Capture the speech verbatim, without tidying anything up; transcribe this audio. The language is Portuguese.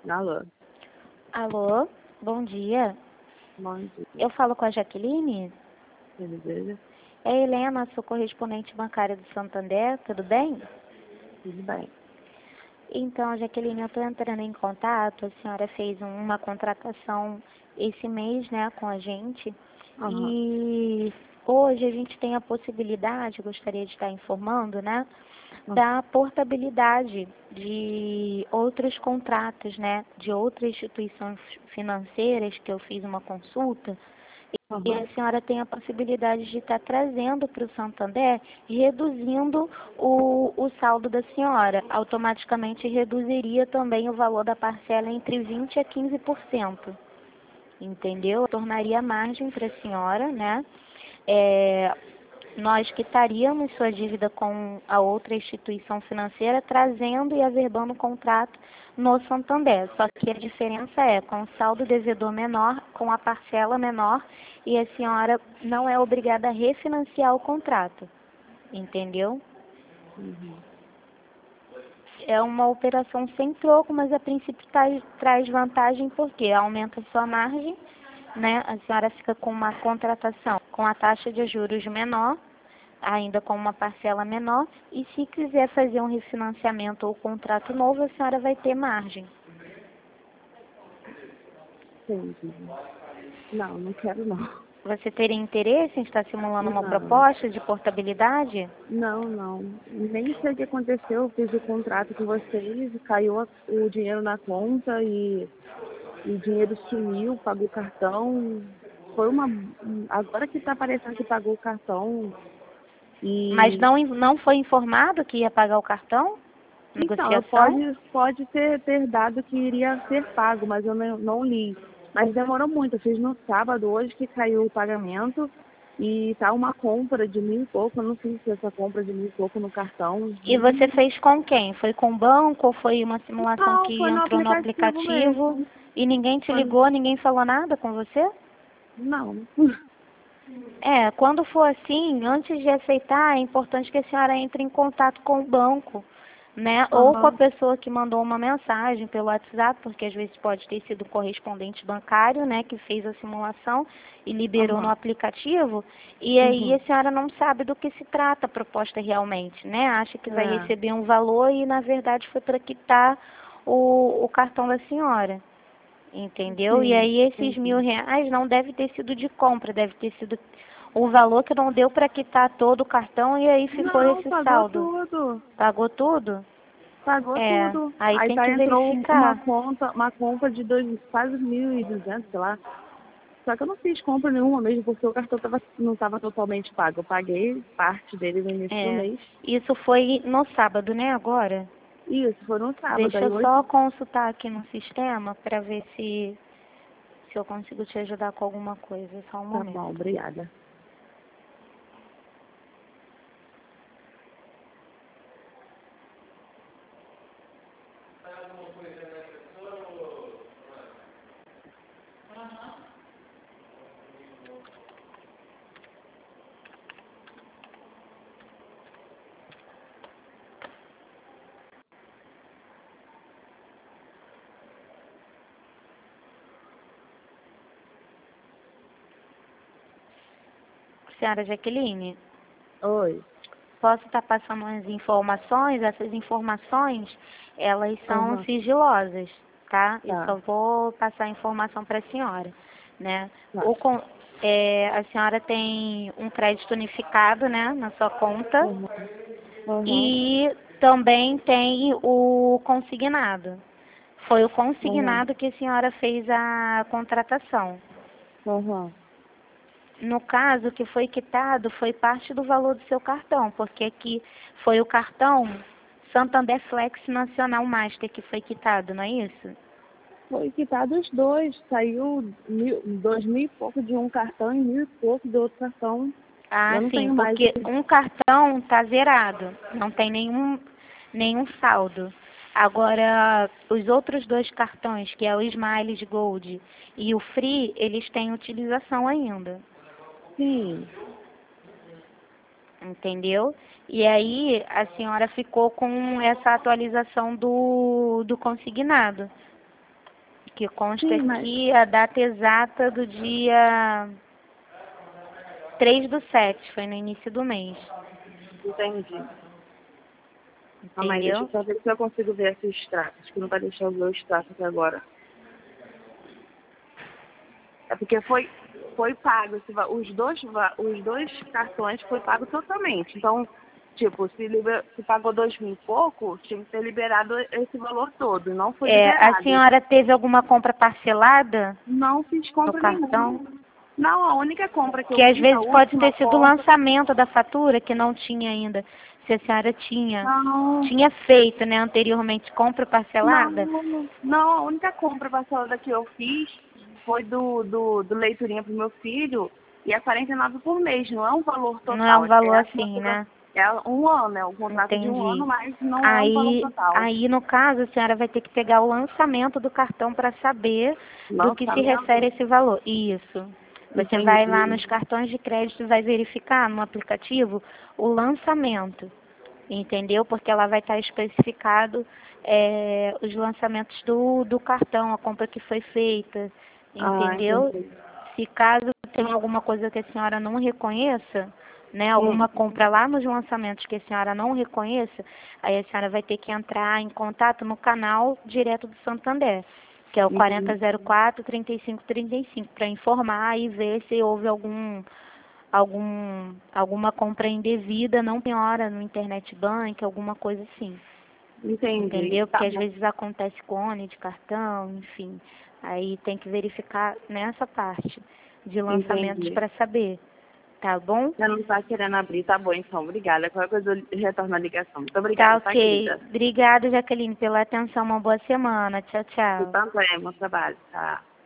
Alô, Alô, bom dia. bom dia, Eu falo com a Jaqueline? tudo bem? É a Helena, sou correspondente bancária do Santander, tudo bem? Tudo bem. Então, Jaqueline, eu estou entrando em contato, a senhora fez um- uma contratação esse mês, né, com a gente, Aham, e hoje a gente tem a possibilidade, gostaria de estar informando, né, aham, da portabilidade de outros contratos, né, de outras instituições financeiras que eu fiz uma consulta. E aham. a senhora tem a possibilidade de estar trazendo para o Santander, reduzindo o, o saldo da senhora. Automaticamente reduziria também o valor da parcela entre vinte por cento a quinze por cento. Entendeu? Tornaria margem para a senhora, né? É, nós quitaríamos sua dívida com a outra instituição financeira, trazendo e averbando o contrato no Santander. Só que a diferença é com o saldo devedor menor, com a parcela menor, e a senhora não é obrigada a refinanciar o contrato. Entendeu? Uhum. É uma operação sem troco, mas a princípio traz, traz vantagem porque aumenta a sua margem, né? A senhora fica com uma contratação com a taxa de juros menor, ainda com uma parcela menor, e se quiser fazer um refinanciamento ou contrato novo, a senhora vai ter margem. Entendi. Não, não quero não. Você teria interesse em estar simulando uma Não, proposta de portabilidade? não, não. Nem sei o que aconteceu. Eu fiz o contrato com vocês, caiu a- o dinheiro na conta e, e o dinheiro sumiu, pagou o cartão. Foi uma. Agora que tá aparecendo que pagou o cartão. Mas E não, não foi informado que ia pagar o cartão? então, eu Negociação? pode, pode ter, ter dado que iria ser pago, mas eu não, não li. Mas demorou muito, eu fiz no sábado, hoje que caiu o pagamento, e tá uma compra de mil e pouco, eu não fiz essa compra de mil e pouco no cartão. E você fez com quem? Foi com o banco ou foi uma simulação Não, que foi no entrou no aplicativo aplicativo mesmo. e ninguém te Foi no- ligou, ninguém falou nada com você? Não. É, quando for assim, antes de aceitar, é importante que a senhora entre em contato com o banco, né? Ou com a Aham, pessoa que mandou uma mensagem pelo WhatsApp, porque às vezes pode ter sido o correspondente bancário, né, que fez a simulação e liberou no aham, aplicativo, e aí a uhum. senhora não sabe do que se trata a proposta realmente, né? Acha que vai É, receber um valor e na verdade foi para quitar o, o cartão da senhora. Entendeu? E sim, aí esses mil entendi. reais não deve ter sido de compra, deve ter sido o valor que não deu para quitar todo o cartão e aí ficou Não, esse pagou saldo. tudo. Pagou tudo? Pagou É, tudo. aí Aí tem tá, que entrou uma verificar. conta, uma conta de dois, quase mil e duzentos, sei lá. Só que eu não fiz compra nenhuma mesmo, porque o cartão tava, não estava totalmente pago. Eu paguei parte dele no início do É, mês. isso foi no sábado, né, agora? Isso, foi no sábado. Deixa Aí eu hoje, só consultar aqui no sistema para ver se, se eu consigo te ajudar com alguma coisa. Só um tá bom, momento. obrigada. Senhora Jaqueline, Oi. posso estar passando as informações? Essas informações, elas são Aham, sigilosas, tá? Eu só tá, vou passar a informação para a senhora, né? tá. O, con- é, a senhora tem um crédito unificado, né, na sua conta Aham, aham, e também tem o consignado. Foi o aham, consignado que a senhora fez a contratação. aham. No caso, o que foi quitado foi parte do valor do seu cartão, porque aqui foi o cartão Santander Flex Nacional Master que foi quitado, não é isso? Foi quitado os dois. Saiu mil, dois mil e pouco de um cartão e mil e pouco do outro cartão. Ah, Eu não sim, tenho mais. porque um cartão está zerado, não tem nenhum, nenhum saldo. Agora, os outros dois cartões, que é o Smiles Gold e o Free, eles têm utilização ainda. Sim. Entendeu? E aí a senhora ficou com essa atualização do, do consignado. Que consta Sim, mas... aqui a data exata do dia três do sete, foi no início do mês. Entendi. Calma aí, deixa eu Entendeu? só ver se eu consigo ver esse extrato. Acho que não vai deixar eu ver o extrato aqui agora. É porque foi, foi pago, esse va- os, dois, va- os dois cartões foi pago totalmente. Então, tipo, se, liber, se pagou dois mil e pouco, tinha que ter liberado esse valor todo. Não foi É, a liberado. senhora teve alguma compra parcelada Não fiz no compra cartão? nenhuma. Não, a única compra que Que eu às fiz, a vezes pode última ter sido o compra, lançamento da fatura, que não tinha ainda. Se a senhora tinha, não, tinha feito, né, anteriormente compra parcelada? não, não, a única compra parcelada que eu fiz foi do, do, do leiturinha pro meu filho e é quarenta e nove por mês, não é um valor Não é total. um valor É, assim, uma, né? é um ano, é um contrato de um Entendi. ano, mas não é um valor Aí, total. aí, no caso, a senhora vai ter que pegar o lançamento do cartão para saber do que se refere Lançamento? esse valor. Isso. Você vai lá Entendi. nos cartões de crédito e vai verificar no aplicativo o lançamento, entendeu? Porque ela vai estar especificado é, os lançamentos do, do cartão, a compra que foi feita, Ah, entendeu? entendi. Se caso tenha alguma coisa que a senhora não reconheça, né, Hum, alguma compra lá nos lançamentos que a senhora não reconheça, aí a senhora vai ter que entrar em contato no canal direto do Santander, que é o entendi. quarenta zero quatro, trinta e cinco trinta e cinco, para informar e ver se houve algum algum alguma compra indevida, não penhora no internet bank, alguma coisa assim. Entendi. Entendeu? Tá Porque às bom. vezes acontece clone de cartão, enfim. Aí tem que verificar nessa parte de lançamentos Entendi. para saber, tá bom? Você não está querendo abrir, tá bom então, obrigada. Qualquer coisa eu retorno a ligação. Muito Tá obrigada, tá, ok. querida? Obrigada, Jaqueline, pela atenção. Uma boa semana. Tchau, Você tchau. também, bom trabalho, tá?